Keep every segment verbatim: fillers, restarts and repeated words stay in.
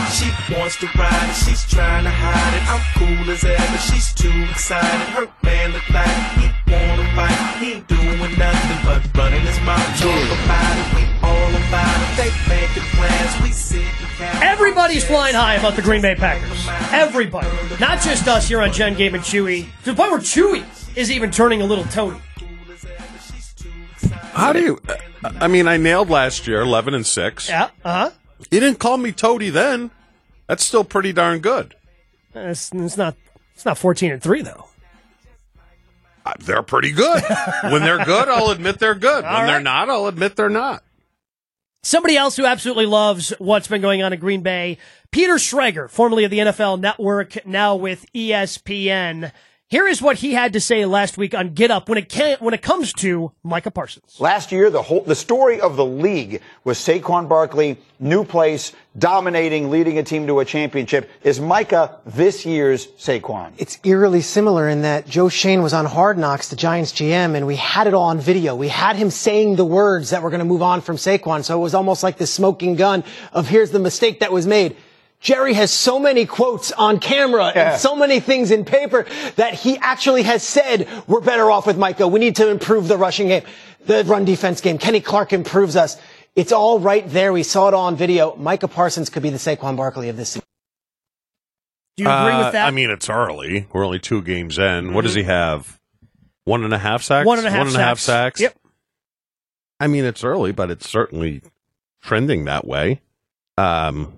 She wants to ride it, she's trying to hide it. I'm cool as ever, she's too excited. Her man look like he wanna fight. He ain't doing nothing but running his mouth. Talk about it, we all about it. They making plans, we sit and count. Everybody's flying high about the Green Bay Packers. Everybody. Not just us here on Jen, Gabe, and Chewy. To the point where Chewy is even turning a little toady. How do you... I mean, I nailed last year, eleven and six. Yeah, uh-huh. You didn't call me toady then. That's still pretty darn good. It's, it's not It's not fourteen and three, though. Uh, they're pretty good. When they're good, I'll admit they're good. All when right. they're not, I'll admit they're not. Somebody else who absolutely loves what's been going on in Green Bay, Peter Schrager, formerly of the N F L Network, now with E S P N. Here is what he had to say last week on Get Up when it can, when it comes to Micah Parsons. Last year, the whole the story of the league was Saquon Barkley, new place, dominating, leading a team to a championship. Is Micah this year's Saquon? It's eerily similar in that Joe Shane was on Hard Knocks, the Giants G M, and we had it all on video. We had him saying the words that were going to move on from Saquon, so it was almost like this smoking gun of here's the mistake that was made. Jerry has so many quotes on camera Yeah. and so many things in paper that he actually has said we're better off with Micah. We need to improve the rushing game, the run defense game. Kenny Clark improves us. It's all right there. We saw it all on video. Micah Parsons could be the Saquon Barkley of this season. Do you agree Uh, with that? I mean, it's early. We're only two games in. Mm-hmm. What does he have? One and a half sacks? One and a half One and a half sacks. sacks? Yep. I mean, it's early, but it's certainly trending that way. Um,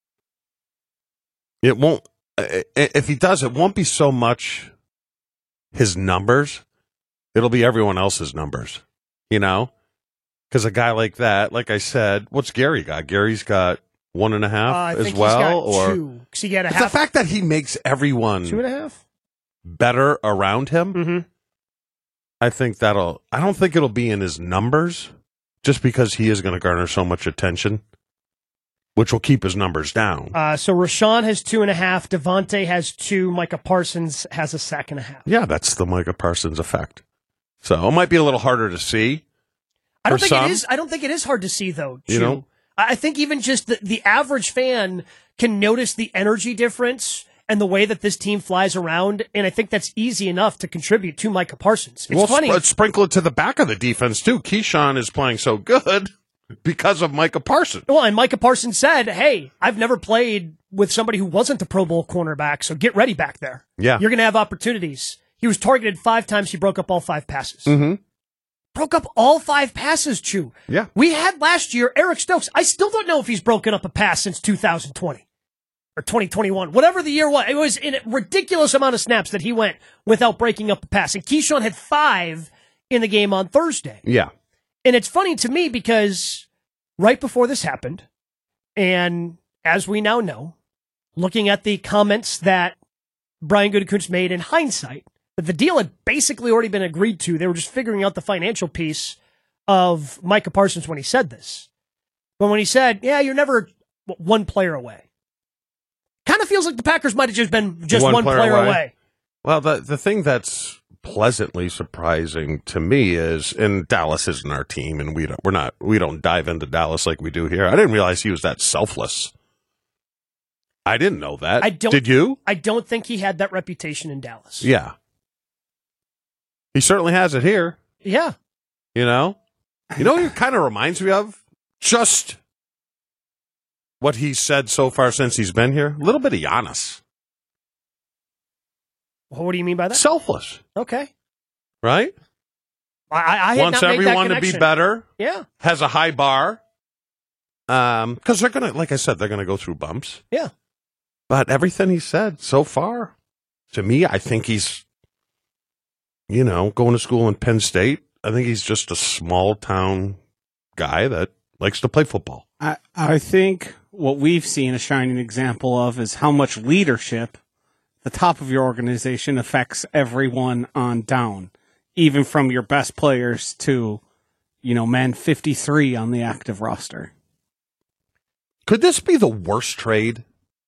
it won't, if he does, it won't be so much his numbers. It'll be everyone else's numbers, you know? Because a guy like that, like I said, what's Gary got? Gary's got one and a half Uh, I as think well? he's got or two. 'Cause he got a it's half. the fact that he makes everyone Two and a half? better around him. Mm-hmm. I think that'll, I don't think it'll be in his numbers just because he is going to garner so much attention, which will keep his numbers down. Uh, so Rashawn has two and a half. Devontae has two. Micah Parsons has a sack and a half. Yeah, that's the Micah Parsons effect. So it might be a little harder to see. I don't for think some. it is. I don't think it is hard to see, though. You Chew. know? I I think even just the, the average fan can notice the energy difference and the way that this team flies around, and I think that's easy enough to contribute to Micah Parsons. It's Well, funny. sp- sprinkle it to the back of the defense, too. Keyshawn is playing so good because of Micah Parsons. Well, and Micah Parsons said, hey, I've never played with somebody who wasn't the Pro Bowl cornerback, so get ready back there. Yeah. You're going to have opportunities. He was targeted five times. He broke up all five passes. Mm-hmm. Broke up all five passes, Chew. Yeah. We had last year Eric Stokes. I still don't know if he's broken up a pass since two thousand twenty or twenty twenty-one. Whatever the year was, it was in a ridiculous amount of snaps that he went without breaking up a pass. And Keyshawn had five in the game on Thursday. Yeah. And it's funny to me because right before this happened, and as we now know, looking at the comments that Brian Gutekunst made in hindsight, that the deal had basically already been agreed to. They were just figuring out the financial piece of Micah Parsons when he said this. But when he said, yeah, you're never one player away, kind of feels like the Packers might have just been just one, one player, player away. away. Well, the the thing that's pleasantly surprising to me is, and Dallas isn't our team, and we don't we're not we don't dive into Dallas like we do here. I didn't realize he was that selfless. I didn't know that. I don't, Did you? I don't think he had that reputation in Dallas. Yeah. He certainly has it here. Yeah. You know? You know what it kind of reminds me of? Just what he's said so far since he's been here. A little bit of Giannis. Well, what do you mean by that? Selfless. Okay. Right? I, I had Wants not made that everyone to be connection. better. Yeah. Has a high bar. Um, because they're going to, like I said, they're going to go through bumps. Yeah. But everything he said so far, to me, I think he's, you know, going to school in Penn State. I think he's just a small town guy that likes to play football. I, I think what we've seen a shining example of is how much leadership the top of your organization affects everyone on down, even from your best players to, you know, man fifty-three on the active roster. Could this be the worst trade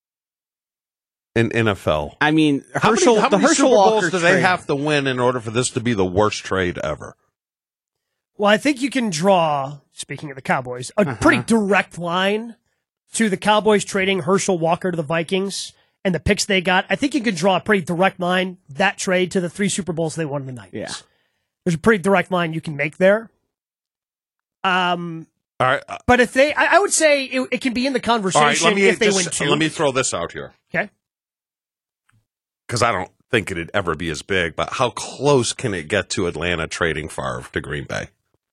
in N F L? I mean, How Herschel, many, how the many Herschel Super Bowls Walker do they trade. have to win in order for this to be the worst trade ever? Well, I think you can draw, speaking of the Cowboys, a uh-huh. pretty direct line to the Cowboys trading Herschel Walker to the Vikings and the picks they got, I think you could draw a pretty direct line, that trade to the three Super Bowls they won in the nineties. Yeah. There's a pretty direct line you can make there. Um, All right. Uh, but if they, I, I would say it, it can be in the conversation all right. Let me if they just, win two. let me throw this out here. Okay. Because I don't think it'd ever be as big, but how close can it get to Atlanta trading Favre to Green Bay?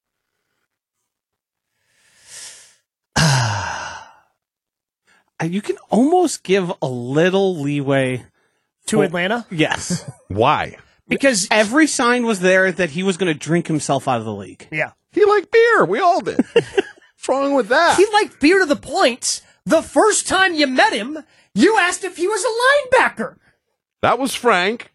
You can almost give a little leeway To for- Atlanta? Yes. Why? Because, Every sign was there that he was going to drink himself out of the league. yeah. He liked beer. We all did. What's wrong with that? He liked beer to the point, the first time you met him, you asked if he was a linebacker. That was Frank.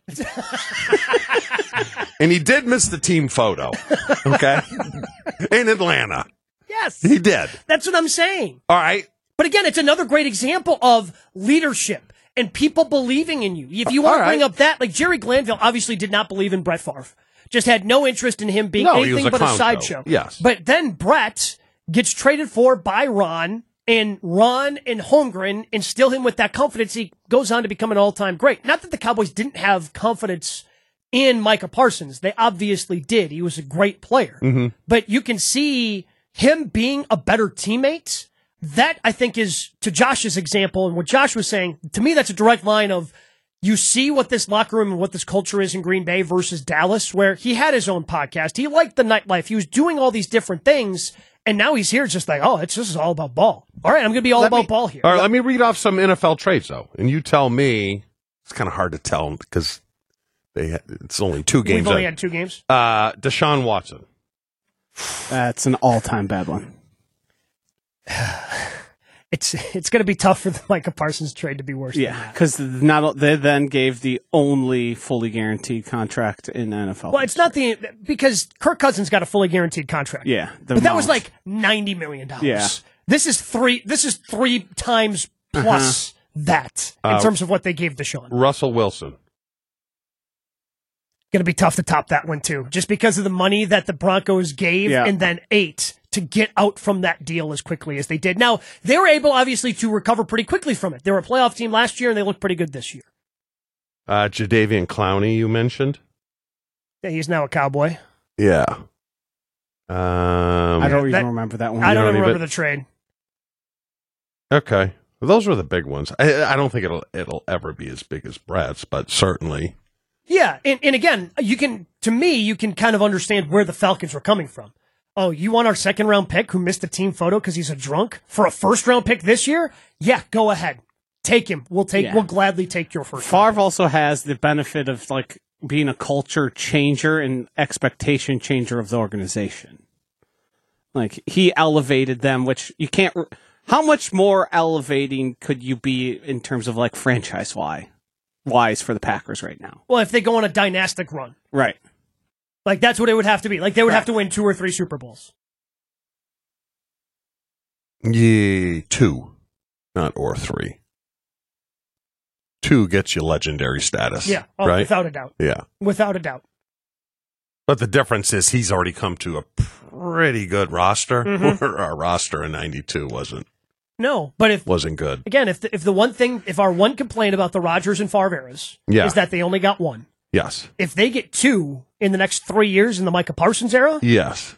And he did miss the team photo. Okay? In Atlanta. Yes. He did. That's what I'm saying. All right. But again, it's another great example of leadership and people believing in you. If you want All to bring right. up that, like Jerry Glanville obviously did not believe in Brett Favre. Just had no interest in him being No, he was anything a but a clown sideshow. show. Yes. But then Brett gets traded for by Ron, and Ron and Holmgren instill him with that confidence. He goes on to become an all-time great. Not that the Cowboys didn't have confidence in Micah Parsons. They obviously did. He was a great player. Mm-hmm. But you can see him being a better teammate. That, I think, is, to Josh's example, and what Josh was saying, to me, that's a direct line of, you see what this locker room and what this culture is in Green Bay versus Dallas, where he had his own podcast. He liked the nightlife. He was doing all these different things, and now he's here just like, oh, it's this is all about ball. All right, I'm going to be all Let about me- ball here. All right, let me read off some N F L trades, though. And you tell me, it's kind of hard to tell because they ha- it's only two games. We've only in. had two games. Uh, Deshaun Watson. That's an all-time bad one. It's it's going to be tough for the Micah Parsons trade to be worse than Yeah, that. because not they then gave the only fully guaranteed contract in N F L. Well, it's not the, because Kirk Cousins got a fully guaranteed contract. Yeah, the But that was amount. like ninety million dollars. Yeah. This is three, this is three times plus that in Uh, terms of what they gave Deshaun. Russell Wilson. Going to be tough to top that one too, just because of the money that the Broncos gave Yeah. and then ate to get out from that deal as quickly as they did. Now, they were able, obviously, to recover pretty quickly from it. They were a playoff team last year, and they looked pretty good this year. Uh, Jadeveon Clowney, you mentioned. Yeah, he's now a Cowboy. Yeah. Um, I don't even that- remember that one. I don't don't even remember even- the trade. Okay. Well, those were the big ones. I, I don't think it'll it'll ever be as big as Brett's, but certainly. Yeah, and, and again, you can, to me, you can kind of understand where the Falcons were coming from. Oh, you want our second round pick who missed a team photo because he's a drunk for a first round pick this year? Yeah, go ahead. Take him. We'll take, Yeah. we'll gladly take your first round Favre also has the benefit of like being a culture changer and expectation changer of the organization. Like he elevated them, which you can't. Re- How much more elevating could you be in terms of like franchise wise wise for the Packers right now? Well, if they go on a dynastic run. Right. Like, that's what it would have to be. Like, they would Right. have to win two or three Super Bowls. Yeah, two, not or three. Two gets you legendary status. Yeah, oh, right. without a doubt. Yeah, Without a doubt. but the difference is he's already come to a pretty good roster. Mhm. Where our roster in ninety-two wasn't No, but if, wasn't good. again, if the, if the one thing, if our one complaint about the Rodgers and Favre eras Yeah. is that they only got one, Yes, if they get two in the next three years in the Micah Parsons era, yes.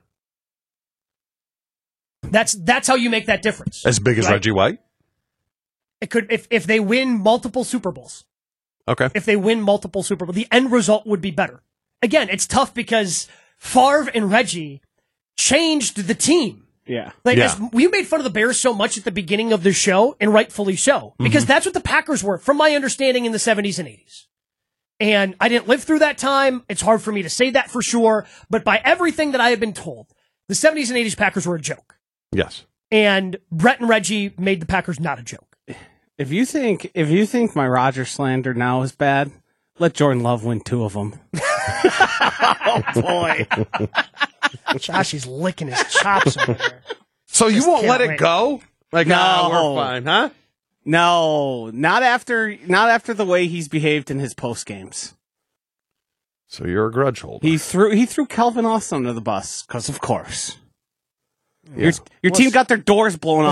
that's that's how you make that difference. As big as Right. Reggie White. It could if if they win multiple Super Bowls, Okay. if they win multiple Super Bowls, the end result would be better. Again, it's tough because Favre and Reggie changed the team. Yeah. Like, Yeah. as we made fun of the Bears so much at the beginning of the show, and rightfully so, because that's what the Packers were, from my understanding, in the seventies and eighties. And I didn't live through that time. It's hard for me to say that for sure. But by everything that I have been told, the seventies and eighties Packers were a joke. Yes. And Brett and Reggie made the Packers not a joke. If you think if you think my Roger slander now is bad, let Jordan Love win two of them. Oh, boy. Josh is licking his chops over there. So you won't can't let it wait. go? Like, No. ah, we're fine, huh? No, not after not after the way he's behaved in his post games. So you're a grudge holder. He threw he threw Calvin Austin under the bus because of course. Your your team got their doors blown off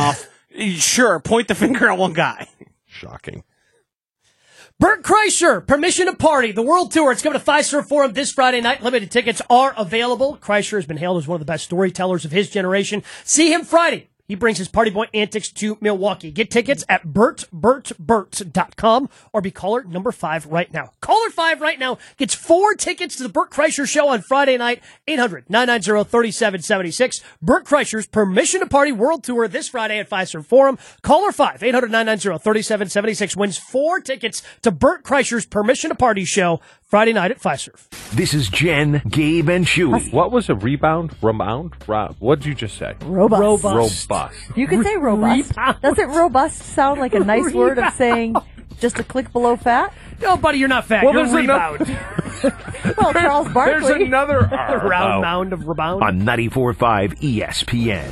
Sure, point the finger at one guy. Shocking. Bert Kreischer, Permission to Party, the World Tour. It's coming to Fiserv Forum this Friday night. Limited tickets are available. Kreischer has been hailed as one of the best storytellers of his generation. See him Friday. He brings his party boy antics to Milwaukee. Get tickets at bert bert bert dot com or be caller number five right now. Caller five right now gets four tickets to the Bert Kreischer Show on Friday night. eight hundred, nine nine zero, three seven seven six. Bert Kreischer's Permission to Party World Tour this Friday at Fiserv Forum. Caller five, eight hundred, nine nine zero, three seven seven six wins four tickets to Bert Kreischer's Permission to Party Show Friday night at Fiserv. This is Jen, Gabe, and Chewy. What was a rebound? Rebound? Ro- what did you just say? Robust. Robust. Robust. You could say robust. Rebound. Doesn't robust sound like a nice word of saying just a click below fat? No, buddy, you're not fat. Well, you're there's rebound. Well, Charles Barkley. There's another The round Oh. mound of rebound. On ninety-four point five E S P N.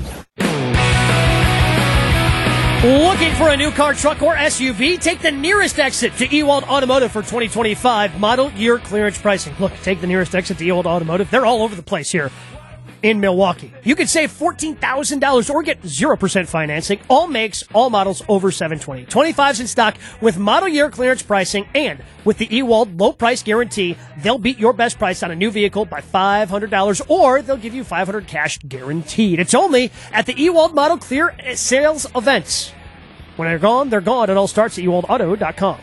Looking for a new car, truck, or S U V? Take the nearest exit to Ewald Automotive for twenty twenty-five model year clearance pricing. Look, take the nearest exit to Ewald Automotive. They're all over the place here in Milwaukee. You could save fourteen thousand dollars or get zero percent financing. All makes, all models over seven twenty. twenty-fives in stock with model year clearance pricing, and with the Ewald low price guarantee, they'll beat your best price on a new vehicle by five hundred dollars, or they'll give you five hundred dollars cash guaranteed. It's only at the Ewald Model Clear sales events. When they're gone, they're gone. It all starts at ewald auto dot com.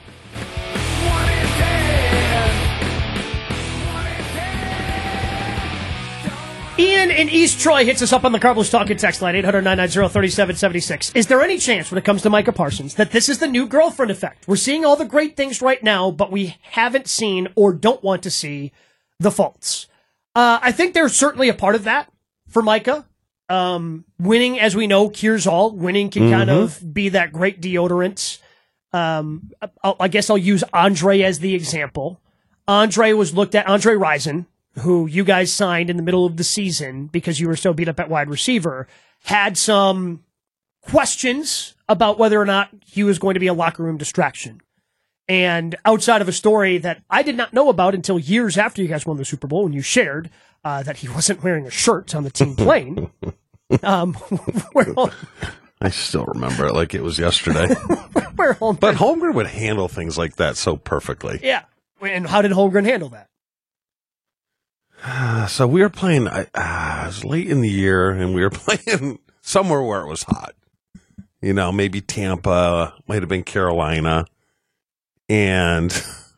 Ian in East Troy hits us up on the Carlos Talking text line, eight hundred, nine nine zero, three seven seven six. Is there any chance when it comes to Micah Parsons that this is the new girlfriend effect? We're seeing all the great things right now, but we haven't seen or don't want to see the faults. Uh, I think there's certainly a part of that for Micah. Um, winning, as we know, cures all. Winning can mm-hmm. kind of be that great deodorant. Um, I, I guess I'll use Andre as the example. Andre was looked at, Andre Rison, who you guys signed in the middle of the season because you were so beat up at wide receiver, had some questions about whether or not he was going to be a locker room distraction. And outside of a story that I did not know about until years after you guys won the Super Bowl, when you shared uh, that he wasn't wearing a shirt on the team plane. um, well, I still remember it like it was yesterday. Where Holmgren, but Holmgren would handle things like that so perfectly. Yeah. And how did Holmgren handle that? So we were playing, uh, it was late in the year, and we were playing somewhere where it was hot. You know, maybe Tampa, might have been Carolina. And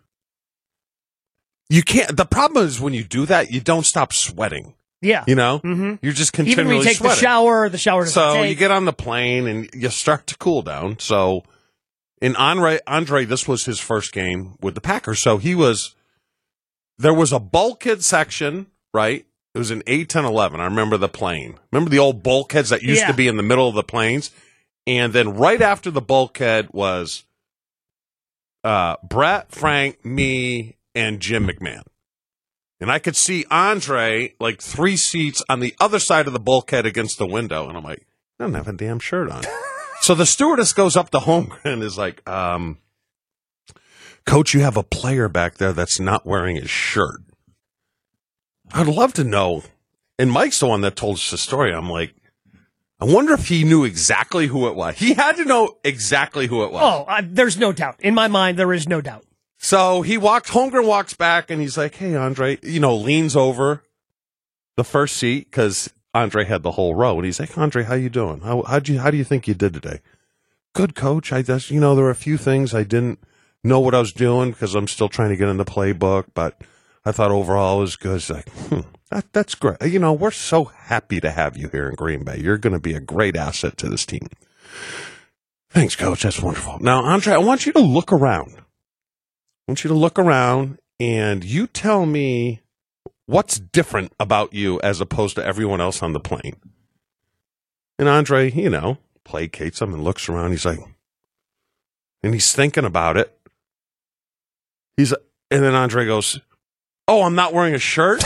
you can't, the problem is when you do that, you don't stop sweating. Yeah. You know? Mm-hmm. You're just continually Even when you take sweating. the shower, the shower doesn't So take. you get on the plane and you start to cool down. So in Andre, Andre, this was his first game with the Packers. So he was, there was a bulkhead section, right? It was an eight, ten, eleven. I remember the plane. Remember the old bulkheads that used Yeah. to be in the middle of the planes? And then right after the bulkhead was uh, Brett, Frank, me, and Jim McMahon. And I could see Andre like three seats on the other side of the bulkhead against the window. And I'm like, I don't have a damn shirt on. So the stewardess goes up to Holmgren and is like, um, Coach, you have a player back there that's not wearing his shirt. I'd love to know. And Mike's the one that told us the story. I'm like, I wonder if he knew exactly who it was. He had to know exactly who it was. Oh, uh, there's no doubt. In my mind, there is no doubt. So he walks, Holmgren walks back, and he's like, hey, Andre, you know, leans over the first seat because Andre had the whole row. And he's like, Andre, how you doing? How how'd you, how do you think you did today? Good, Coach. I just, you know, there were a few things I didn't know what I was doing because I'm still trying to get in the playbook, but I thought overall it was good. It's like, hmm, that, that's great. You know, we're so happy to have you here in Green Bay. You're going to be a great asset to this team. Thanks, Coach. That's wonderful. Now, Andre, I want you to look around. I want you to look around and you tell me what's different about you as opposed to everyone else on the plane. And Andre, you know, placates him and looks around. He's like, and he's thinking about it. He's, and then Andre goes, oh, I'm not wearing a shirt?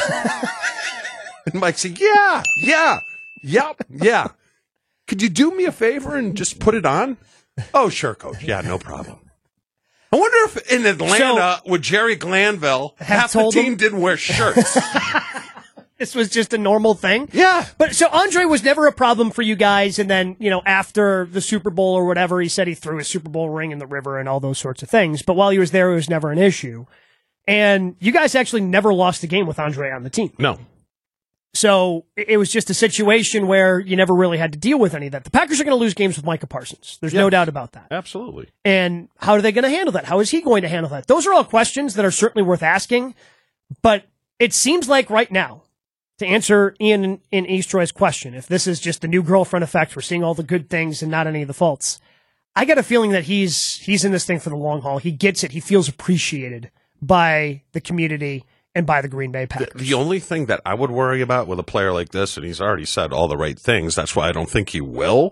And Mike said, yeah, yeah, yep, yeah. Could you do me a favor and just put it on? Oh, sure, Coach. Yeah, no problem. I wonder if in Atlanta, so, with Jerry Glanville, half the team him? didn't wear shirts. this was just a normal thing. Yeah. But so Andre was never a problem for you guys. And then, you know, after the Super Bowl or whatever, he said he threw his Super Bowl ring in the river and all those sorts of things. But while he was there, it was never an issue. And you guys actually never lost a game with Andre on the team. No. So it was just a situation where you never really had to deal with any of that. The Packers are going to lose games with Micah Parsons. There's Yeah. no doubt about that. Absolutely. And how are they going to handle that? How is he going to handle that? Those are all questions that are certainly worth asking. But it seems like right now, to answer Ian in, in East Troy's question, if this is just the new girlfriend effect, we're seeing all the good things and not any of the faults. I got a feeling that he's he's in this thing for the long haul. He gets it. He feels appreciated by the community and by the Green Bay Packers. The, the only thing that I would worry about with a player like this, and he's already said all the right things, that's why I don't think he will,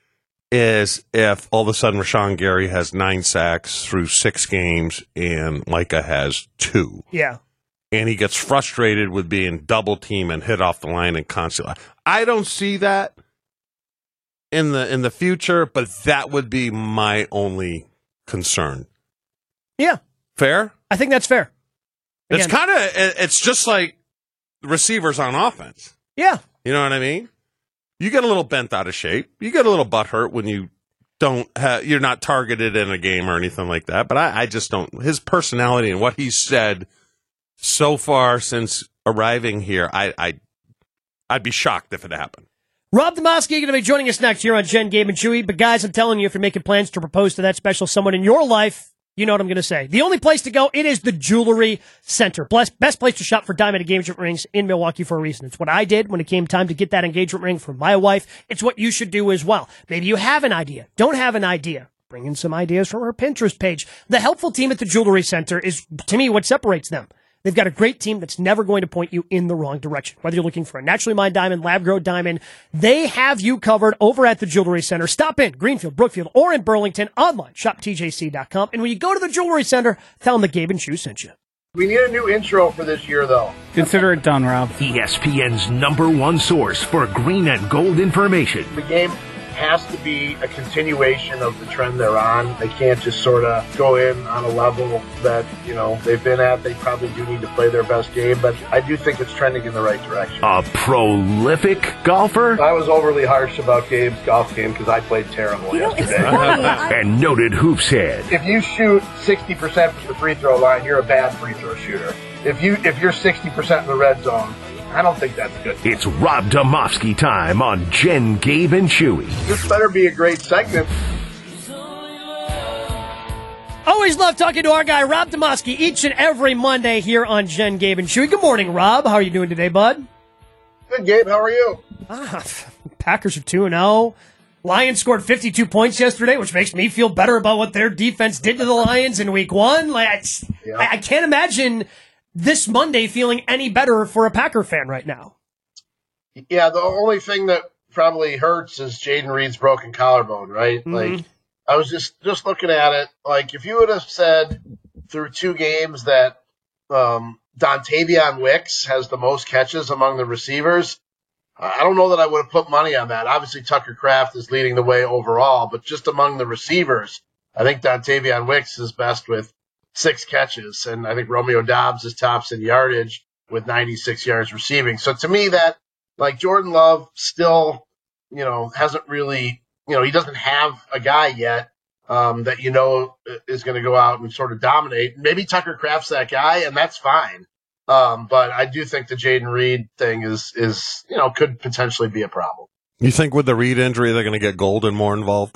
is if all of a sudden Rashawn Gary has nine sacks through six games and Micah has two. Yeah. And he gets frustrated with being double teamed and hit off the line and constantly. I don't see that in the in the future, but that would be my only concern. Yeah. Fair? I think that's fair. It's Again, kind of, it's just like receivers on offense. Yeah. You know what I mean? You get a little bent out of shape. You get a little butt hurt when you don't have, you're not targeted in a game or anything like that. But I, I just don't, his personality and what he's said so far since arriving here, I, I, I'd be shocked if it happened. Rob Demoski going to be joining us next here on Jen, Gabe, and Chewy. But guys, I'm telling you, if you're making plans to propose to that special someone in your life, you know what I'm going to say. The only place to go, it is the Jewelry Center. Best, best place to shop for diamond engagement rings in Milwaukee for a reason. It's what I did when it came time to get that engagement ring for my wife. It's what you should do as well. Maybe you have an idea. Don't have an idea. Bring in some ideas from our Pinterest page. The helpful team at the Jewelry Center is, to me, what separates them. They've got a great team that's never going to point you in the wrong direction. Whether you're looking for a naturally mined diamond, lab-grown diamond, they have you covered over at the Jewelry Center. Stop in Greenfield, Brookfield, or in Burlington. Online, shop T J C dot com. And when you go to the Jewelry Center, tell them that Gabe and Chew sent you. We need a new intro for this year, though. Consider it done, Rob. E S P N's number one source for green and gold information. The game has to be a continuation of the trend they're on. They can't just sort of go in on a level that, you know, they've been at. They probably do need to play their best game, but I do think it's trending in the right direction. A prolific golfer. I was overly harsh about Gabe's golf game because I played terrible You know, it's yesterday. funny. I- And noted hoops head. If you shoot sixty percent from the free throw line, you're a bad free throw shooter. If you if you're sixty percent in the red zone, I don't think that's good. It's Rob Demovsky time on Jen, Gabe, and Chewy. This better be a great segment. Always love talking to our guy, Rob Demoski, each and every Monday here on Jen, Gabe, and Chewy. Good morning, Rob. How are you doing today, bud? Good, Gabe. How are you? Ah, Packers are two and oh. Lions scored fifty-two points yesterday, which makes me feel better about what their defense did to the Lions in week one. Like, I, Yeah. I, I can't imagine this Monday feeling any better for a Packer fan right now. Yeah, the only thing that probably hurts is Jaden Reed's broken collarbone, right? Mm-hmm. Like, I was just, just looking at it. Like, if you would have said through two games that um, Dontavion Wicks has the most catches among the receivers, I don't know that I would have put money on that. Obviously, Tucker Kraft is leading the way overall, but just among the receivers, I think Dontavion Wicks is best with six catches, and I think Romeo Doubs is tops in yardage with ninety-six yards receiving. So to me, that, like, Jordan Love still, you know, hasn't really, you know, he doesn't have a guy yet um, that you know is going to go out and sort of dominate. Maybe Tucker Kraft's that guy, and that's fine. Um, but I do think the Jaden Reed thing is, is, you know, could potentially be a problem. You think with the Reed injury, they're going to get Golden more involved?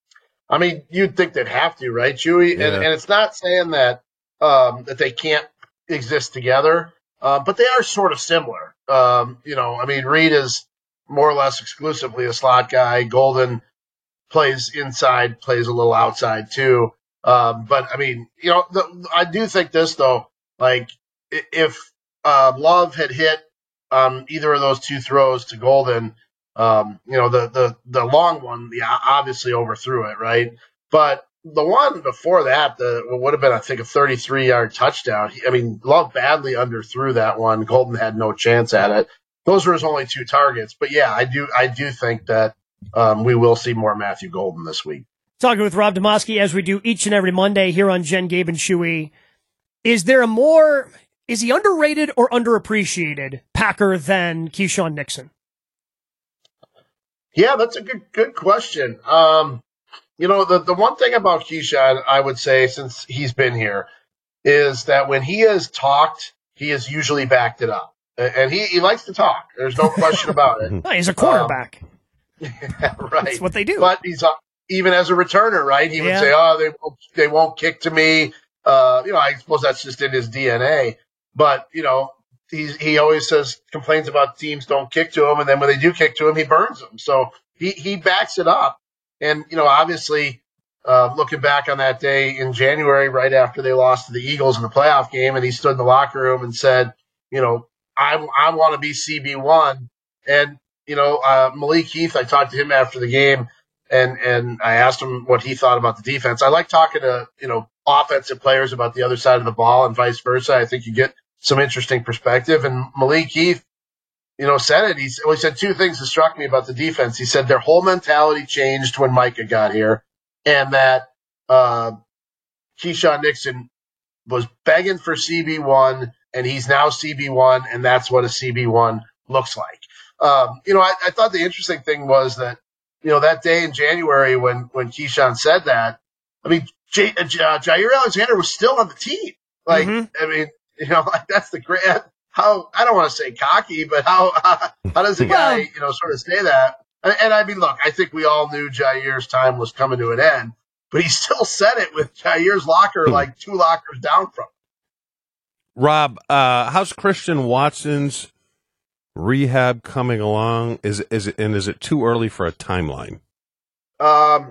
I mean, you'd think they'd have to, right, Chewy? Yeah. And, and it's not saying that um, that they can't exist together, uh, but they are sort of similar. Um, you know, I mean, Reed is more or less exclusively a slot guy. Golden plays inside, plays a little outside too. Um, but I mean, you know, the, I do think this though, like i- if uh, Love had hit on either of those two throws to Golden, um, you know, the, the, the long one, the obviously overthrew it, right? But the one before that, the would have been, I think, a thirty-three yard touchdown. He, I mean, Love badly underthrew that one. Golden had no chance at it. Those were his only two targets. But yeah, I do, I do think that um, we will see more Matthew Golden this week. Talking with Rob Demoski as we do each and every Monday here on Jen, Gabe, and Chewy. Is there a more, is he underrated or underappreciated, Packer, than Keyshawn Nixon? Yeah, that's a good good question. Um, you know, the, the one thing about Keyshawn, I would say, since he's been here, is that when he has talked, he has usually backed it up. And he, he likes to talk. There's no question about it. No, he's a quarterback. Um, yeah, right. That's what they do. But he's uh, even as a returner, right? He would Yeah. say, "Oh, they won't, they won't kick to me." Uh, you know, I suppose that's just in his D N A. But you know, he's, he always says complains about teams don't kick to him, and then when they do kick to him, he burns them. So he he backs it up. And you know, obviously, uh, looking back on that day in January, right after they lost to the Eagles in the playoff game, and he stood in the locker room and said, "You know, I I want to be C B one." And you know, uh, Malik Heath, I talked to him after the game, and, and I asked him what he thought about the defense. I like talking to, you know, offensive players about the other side of the ball and vice versa. I think you get some interesting perspective. And Malik Heath, you know, said it. He, well, he said two things that struck me about the defense. He said their whole mentality changed when Micah got here, and that uh, Keyshawn Nixon was begging for C B one, and he's now C B one, and that's what a C B one looks like. Um, you know, I, I thought the interesting thing was that, you know, that day in January when, when Keyshawn said that, I mean, J, uh, Jair Alexander was still on the team. Like, mm-hmm. I mean, you know, like that's the great, how, I don't want to say cocky, but how, uh, how does a guy, you know, sort of say that? And, and I mean, look, I think we all knew Jair's time was coming to an end, but he still said it with Jair's locker, like two lockers down from him. Rob, uh, how's Christian Watson's rehab coming along? Is is it, and is it too early for a timeline? Um,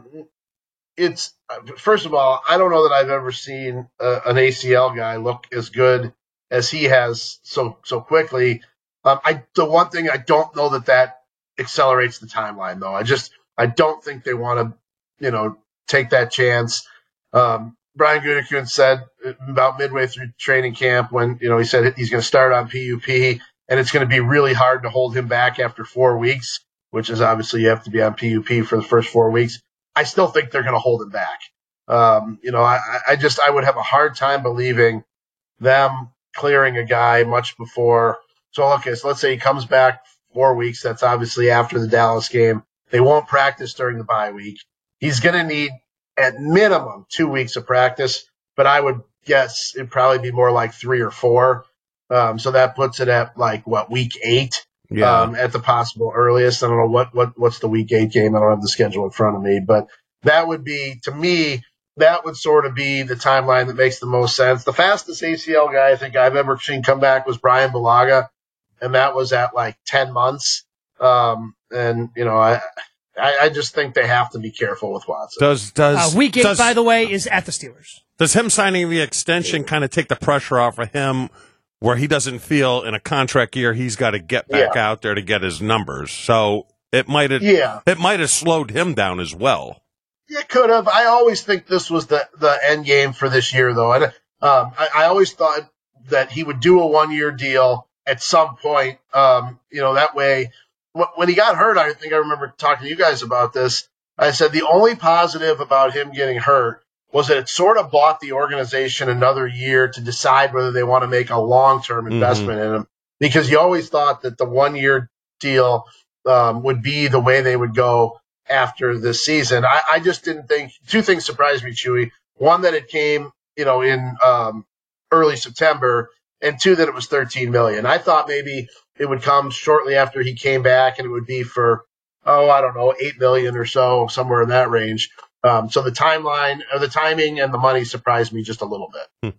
it's first of all, I don't know that I've ever seen a, an A C L guy look as good as he has so so quickly. Um, I the one thing I don't know that that accelerates the timeline though. I just I don't think they want to, you know, take that chance. Um, Brian Gutekunst said about midway through training camp when, you know, he said he's going to start on P U P. And it's going to be really hard to hold him back after four weeks, which is obviously you have to be on P U P for the first four weeks. I still think they're going to hold him back. Um, you know, I, I just I would have a hard time believing them clearing a guy much before. So, okay, so let's say he comes back four weeks. That's obviously after the Dallas game. They won't practice during the bye week. He's going to need at minimum two weeks of practice, but I would guess it'd probably be more like three or four. Um, so that puts it at like what week eight, yeah. um, at the possible earliest. I don't know what, what, what's the week eight game. I don't have the schedule in front of me, but that would be, to me, that would sort of be the timeline that makes the most sense. The fastest A C L guy I think I've ever seen come back was Brian Bulaga, and that was at like ten months. Um, and you know, I, I, I just think they have to be careful with Watson. Does, does, uh, week eight, does, by the way, is at the Steelers. Does him signing the extension kind of take the pressure off of him, where he doesn't feel in a contract year he's got to get back yeah. out there to get his numbers? So it might have, yeah. it might have slowed him down as well. It could have. I always think this was the, the end game for this year, though. And um, I, I always thought that he would do a one year deal at some point. Um, you know, that way, w- when he got hurt, I think I remember talking to you guys about this. I said the only positive about him getting hurt was that it sort of bought the organization another year to decide whether they want to make a long-term investment mm-hmm. in him, because you always thought that the one-year deal um, would be the way they would go after this season. I, I just didn't think – two things surprised me, Chewy. One, that it came, you know, in um, early September, and two, that it was thirteen million dollars. I thought maybe it would come shortly after he came back, and it would be for, oh, I don't know, eight million dollars or so, somewhere in that range. Um, so the timeline, or the timing and the money surprised me just a little bit.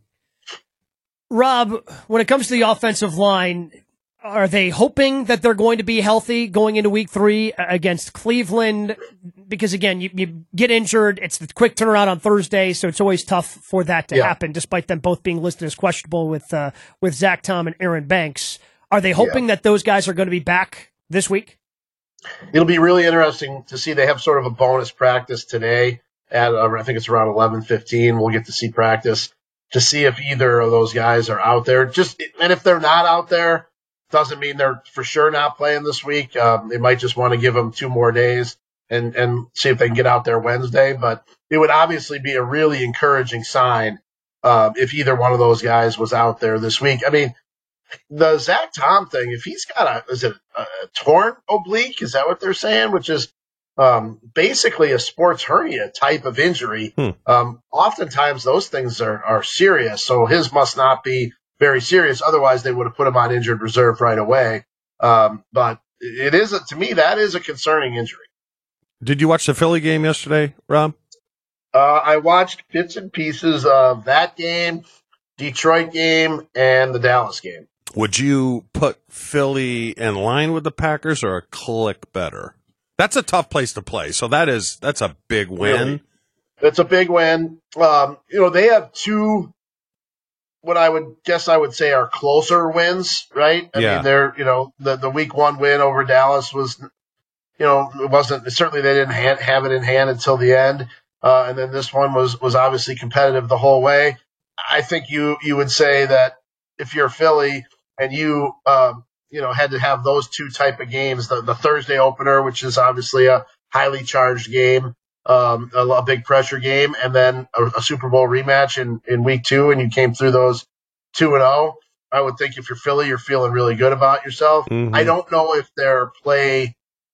Rob, when it comes to the offensive line, are they hoping that they're going to be healthy going into week three against Cleveland? Because, again, you, you get injured. It's the quick turnaround on Thursday, so it's always tough for that to yeah. happen, despite them both being listed as questionable with uh, with Zach Tom and Aaron Banks. Are they hoping yeah. that those guys are going to be back this week? It'll be really interesting to see. They have sort of a bonus practice today at, uh, I think it's around eleven fifteen. We'll get to see practice to see if either of those guys are out there. Just, and if they're not out there, doesn't mean they're for sure not playing this week. Um, they might just want to give them two more days and, and see if they can get out there Wednesday. But it would obviously be a really encouraging sign um, if either one of those guys was out there this week. I mean, the Zach Tom thing, if he's got a, is it a, a torn oblique? Is that what they're saying? Which is um, basically a sports hernia type of injury. Hmm. Um, oftentimes those things are, are serious. So his must not be very serious. Otherwise they would have put him on injured reserve right away. Um, but it is, a, to me, that is a concerning injury. Did you watch the Philly game yesterday, Rob? Uh, I watched bits and pieces of that game, Detroit game, and the Dallas game. Would you put Philly in line with the Packers or a click better? That's a tough place to play. So that is that's a big win. Really? It's a big win. Um, you know, they have two, what I would guess I would say are closer wins, right? I Yeah. mean, they're, you know, the, the week one win over Dallas was, you know, it wasn't, certainly they didn't ha- have it in hand until the end. Uh, and then this one was, was obviously competitive the whole way. I think you, you would say that if you're Philly and you, um, you know, had to have those two type of games, the, the Thursday opener, which is obviously a highly charged game, um, a, a big pressure game, and then a, a Super Bowl rematch in, in week two, and you came through those two and oh, I would think if you're Philly, you're feeling really good about yourself. Mhm. I don't know if their play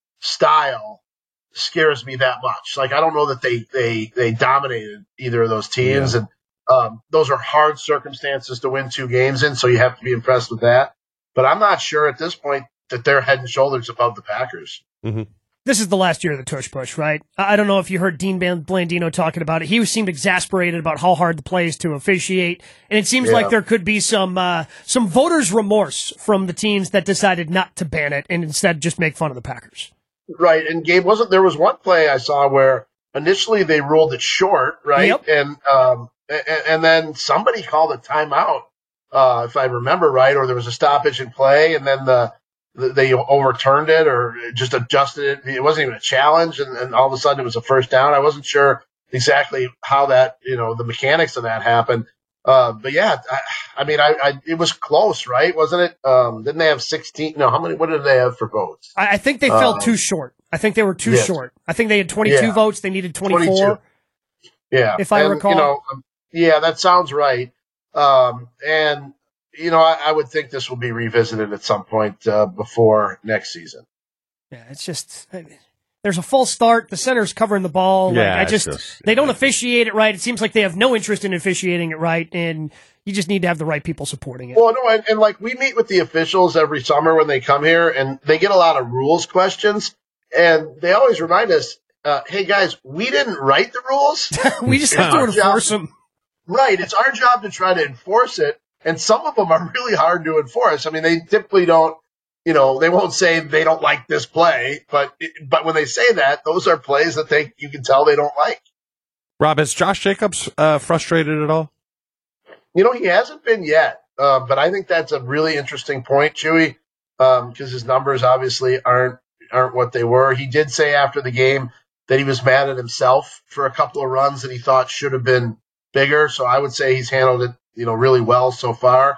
style scares me that much. Like, I don't know that they, they, they dominated either of those teams. Yeah. And, um, those are hard circumstances to win two games in. So you have to be impressed with that. But I'm not sure at this point that they're head and shoulders above the Packers. Mm-hmm. This is the last year of the tush push, right? I I don't know if you heard Dean Blandino talking about it. He seemed exasperated about how hard the play is to officiate, and it seems Yeah. like there could be some uh, some voters' remorse from the teams that decided not to ban it and instead just make fun of the Packers. Right. And Gabe, wasn't there was one play I saw where initially they ruled it short, right? Yep. And um and, and then somebody called a timeout, uh, if I remember right, or there was a stoppage in play, and then the, the they overturned it or just adjusted it. It wasn't even a challenge, and, and all of a sudden it was a first down. I wasn't sure exactly how that, you know, the mechanics of that happened. Uh, but yeah, I, I mean, I, I, it was close, right? Wasn't it? Um, didn't they have sixteen? No, how many, what did they have for votes? I, I think they fell Um, too short. I think they were too yes. short. I think they had twenty-two Yeah. votes. They needed twenty-four. twenty-two. Yeah. If I And, recall. You know, um, yeah, that sounds right. Um, and, you know, I, I would think this will be revisited at some point uh, before next season. Yeah, it's just I mean, there's a false start. The center's covering the ball. Like, Yeah, I it's just, just- they don't officiate it right. It seems like they have no interest in officiating it right, and you just need to have the right people supporting it. Well, no, and, and like we meet with the officials every summer when they come here, and they get a lot of rules questions, and they always remind us, uh, "Hey guys, we didn't write the rules. we just have to Our enforce job- them." Right. It's our job to try to enforce it. And some of them are really hard to enforce. I mean, they typically don't, you know, they won't say they don't like this play, but, but when they say that, those are plays that they, you can tell they don't like. Rob, is Josh Jacobs uh, frustrated at all? You know, he hasn't been yet. Uh, but I think that's a really interesting point, Chewy, um, because his numbers obviously aren't, aren't what they were. He did say after the game that he was mad at himself for a couple of runs that he thought should have been bigger. So I would say he's handled it, you know, really well so far.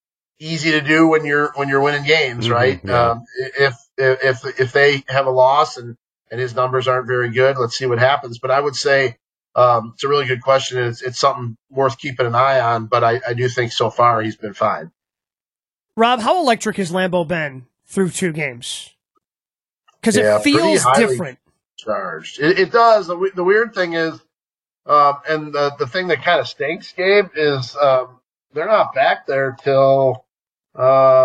Easy to do when you're when you're winning games, Mhm, right? yeah. Um, if if if they have a loss and and his numbers aren't very good, let's see what happens. But I would say um, it's a really good question. It's it's something worth keeping an eye on. But I, I do think so far he's been fine. Rob, how electric has Lambeau been through two games? Because Yeah, it pretty feels highly different. Charged. It, it does. The, we- the weird thing is, um, and the the thing that kind of stinks, Gabe, is um, they're not back there till uh,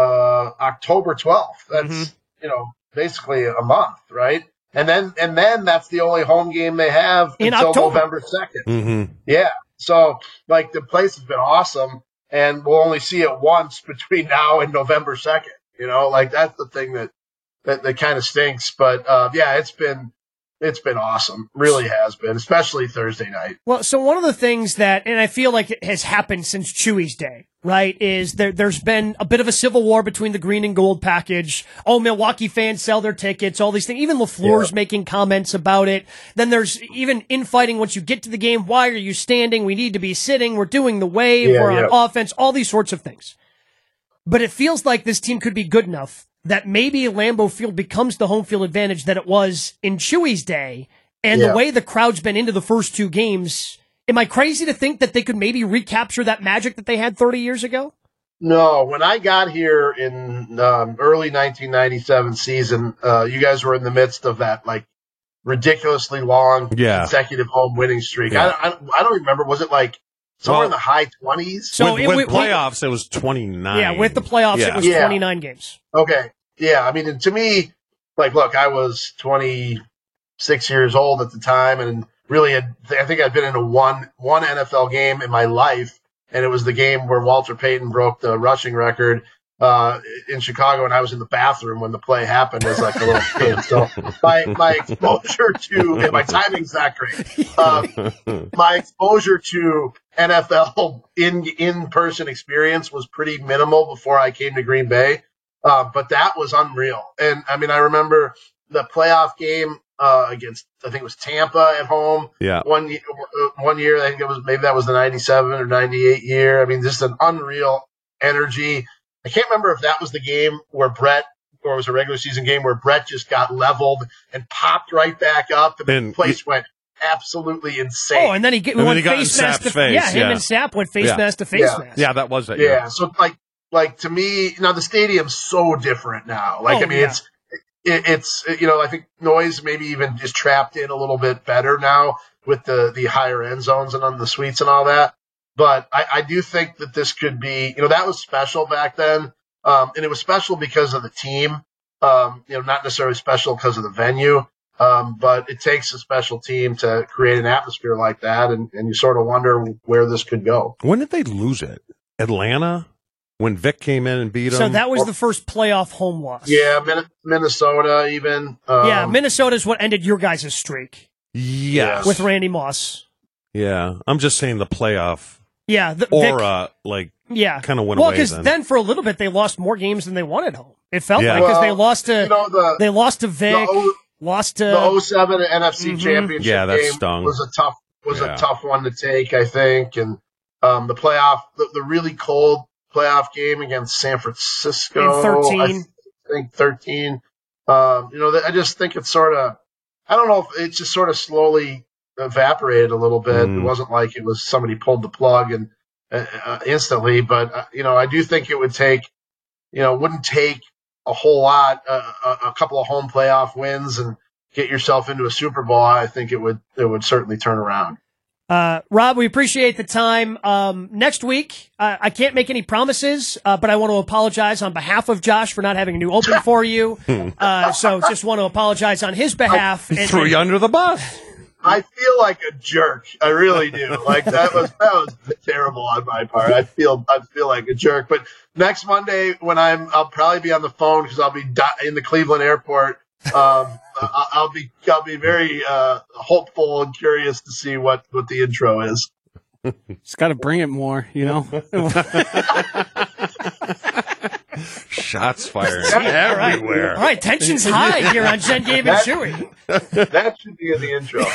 October twelfth. That's Mhm. you know basically a month, right? And then and then that's the only home game they have In until October. November second. Mm-hmm. Yeah. So like the place has been awesome, and we'll only see it once between now and November second. You know, like that's the thing that that, that kind of stinks. But uh, yeah, it's been it's been awesome. Really has been, especially Thursday night. Well, so one of the things that, and I feel like it has happened since Chewy's day, right, is there, there's been a bit of a civil war between the green and gold package. Oh, Milwaukee fans sell their tickets, all these things. Even LaFleur's Yeah. making comments about it. Then there's even infighting once you get to the game. Why are you standing? We need to be sitting. We're doing the wave. Yeah, We're on yeah. offense. All these sorts of things. But it feels like this team could be good enough that maybe Lambeau Field becomes the home field advantage that it was in Chewy's day. And Yeah. the way the crowd's been into the first two games, Am I crazy to think that they could maybe recapture that magic that they had thirty years ago? No, when I got here in um, early nineteen ninety-seven season, uh, you guys were in the midst of that like ridiculously long Yeah. consecutive home winning streak. Yeah. I, I, I don't remember. Was it like somewhere Well, in the high twenties? So with, it- with we- we- playoffs, it was twenty-nine. Yeah, with the playoffs, Yeah. it was Yeah. twenty-nine games. Okay. Yeah. I mean, and to me, like, look, I was twenty-six years old at the time and really had, I think I'd been in a one, one N F L game in my life. And it was the game where Walter Payton broke the rushing record uh, in Chicago, and I was in the bathroom when the play happened as like a little kid. So my my exposure to and my timing's not great. Um, my exposure to N F L in in person experience was pretty minimal before I came to Green Bay, uh, but that was unreal. And I mean, I remember the playoff game uh, against I think it was Tampa at home. Yeah. One ye- one year, I think it was maybe that was the ninety-seven or ninety-eight year. I mean, just an unreal energy. I can't remember if that was the game where Brett, or it was a regular season game where Brett just got leveled and popped right back up, and, And the place went absolutely insane. Oh, and then he, get, And then went he got face in mask Sapp's to face, yeah, him yeah. and Sapp went face Yeah. mask to face Yeah. mask. Yeah, that was it. yeah. So like, like to me, now the stadium's so different now. Like, Oh, I mean, yeah. it's, it, it's, you know, I think noise maybe even just trapped in a little bit better now with the, the higher end zones and on the suites and all that. But I, I do think that this could be, you know, that was special back then. Um, and it was special because of the team, um, you know, not necessarily special because of the venue. Um, but it takes a special team to create an atmosphere like that. And, and you sort of wonder where this could go. When did they lose it? Atlanta? When Vic came in and beat them? So that was the first playoff home loss. Yeah, Min- Minnesota even. Um, yeah, Minnesota's what ended your guys' streak Yes. with Randy Moss. Yeah. I'm just saying the playoff Yeah, the, Vic, aura, like, yeah, kind of went well, away because then. then for a little bit they lost more games than they won at home. It felt Yeah. like because they Well, lost to you know, the- they lost to Vic, the O- lost to the oh seven N F C Mhm. championship Yeah, that game stung. was a tough was Yeah. a tough one to take, I think. And um, the playoff, the, the really cold playoff game against San Francisco, In thirteen. I think thirteen. Um, you know, I just think it's sort of, I don't know if it's just sort of slowly evaporated a little bit. Mm. It wasn't like it was somebody pulled the plug and uh, uh, instantly, but uh, you know, I do think it would take, you know, it wouldn't take a whole lot, uh, a, a couple of home playoff wins and get yourself into a Super Bowl. I think it would, it would certainly turn around. Uh, Rob, we appreciate the time. Um, next week, uh, I can't make any promises, uh, but I want to apologize on behalf of Josh for not having a new open for you. Uh, so just want to apologize on his behalf. He And- threw you under the bus. I feel like a jerk. I really do. Like that was that was terrible on my part. I feel I feel like a jerk. But next Monday, when I'm, I'll probably be on the phone because I'll be di- in the Cleveland airport. Um, I- I'll be I'll be very uh, hopeful and curious to see what what the intro is. Just got to bring it more, you know. Shots fired All right. everywhere. All right, tension's high here on Jen, Gabe, and That- Chewy. That should be in the intro.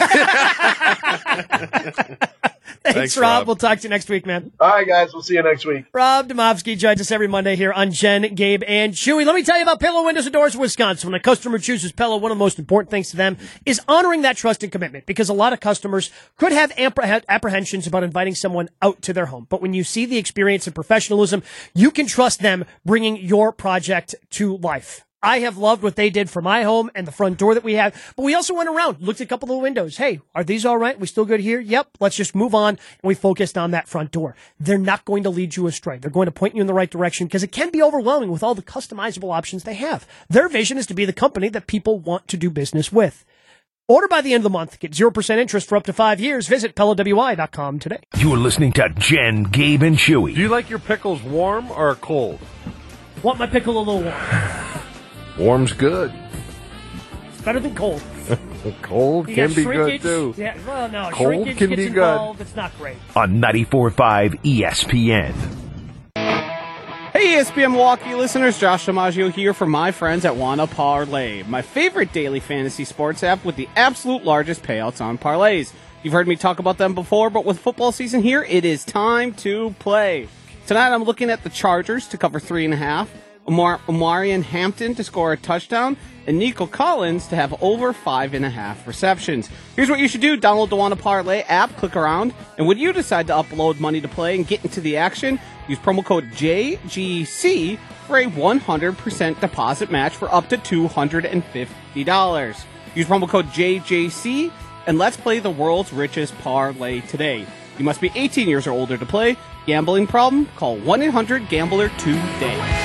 Thanks, Thanks, Rob. Rob. We'll talk to you next week, man. All right, guys. We'll see you next week. Rob Domofsky joins us every Monday here on Jen, Gabe, and Chewy. Let me tell you about Pillow Windows and Doors of Wisconsin. When a customer chooses Pillow, one of the most important things to them is honoring that trust and commitment, because a lot of customers could have appreh- apprehensions about inviting someone out to their home. But when you see the experience and professionalism, you can trust them bringing your project to life. I have loved what they did for my home and the front door that we have, but we also went around, looked at a couple of the windows. Hey, are these all right? We still good here? Yep. Let's just move on. And we focused on that front door. They're not going to lead you astray. They're going to point you in the right direction because it can be overwhelming with all the customizable options they have. Their vision is to be the company that people want to do business with. Order by the end of the month. Get zero percent interest for up to five years. Visit Pella W I dot com today. You're listening to Jen, Gabe, and Chewy. Do you like your pickles warm or cold? Want my pickle a little warm. Warm's good. It's better than cold. Cold You can got be shrinkage. good too. Yeah, well, no. Cold shrinkage can gets be good. involved. It's not great. On ninety-four point five E S P N. Hey, E S P N Milwaukee listeners, Josh DiMaggio here for my friends at Wanna Parlay, my favorite daily fantasy sports app with the absolute largest payouts on parlays. You've heard me talk about them before, but with football season here, it is time to play. Tonight I'm looking at the Chargers to cover three and a half, Amar- Amarian Hampton to score a touchdown, and Nico Collins to have over five and a half receptions. Here's what you should do. Download the Wanna Parlay app, click around, and when you decide to upload money to play and get into the action, use promo code J G C for a one hundred percent deposit match for up to two hundred fifty dollars. Use promo code J J C, and let's play the world's richest parlay today. You must be eighteen years or older to play. Gambling problem? Call one eight hundred gambler today.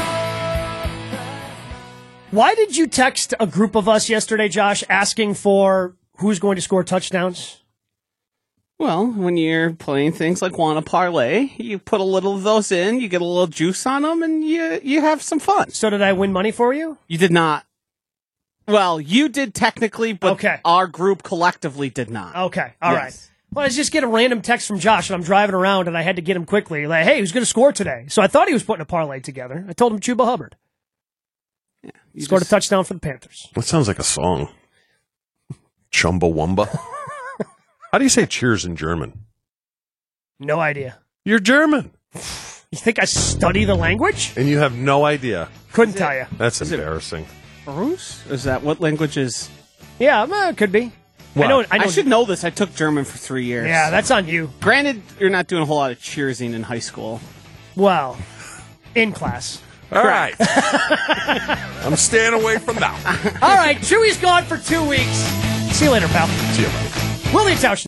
Why did you text a group of us yesterday, Josh, asking for who's going to score touchdowns? Well, when you're playing things like Wanna Parlay, you put a little of those in, you get a little juice on them, and you you have some fun. So did I win money for you? You did not. Well, you did technically, but okay. Our group collectively did not. Okay, all yes. right. Well, I just get a random text from Josh, and I'm driving around, and I had to get him quickly. Like, hey, who's going to score today? So I thought he was putting a parlay together. I told him Chuba Hubbard. Yeah, he scored just... a touchdown for the Panthers. That sounds like a song. Chumbawamba. How do you say cheers in German? No idea. You're German. You think I study the language? And you have no idea. Couldn't tell you. That's embarrassing. Rus? Is that what language is? Yeah, well, it could be. Well, I know. I, know. I should know this. I took German for three years. Yeah, that's on you. Granted, you're not doing a whole lot of cheersing in high school. Well, in class. All right. I'm staying away from that. All right, Chewy's gone for two weeks. See you later, pal. See you, buddy. Willie Tausch.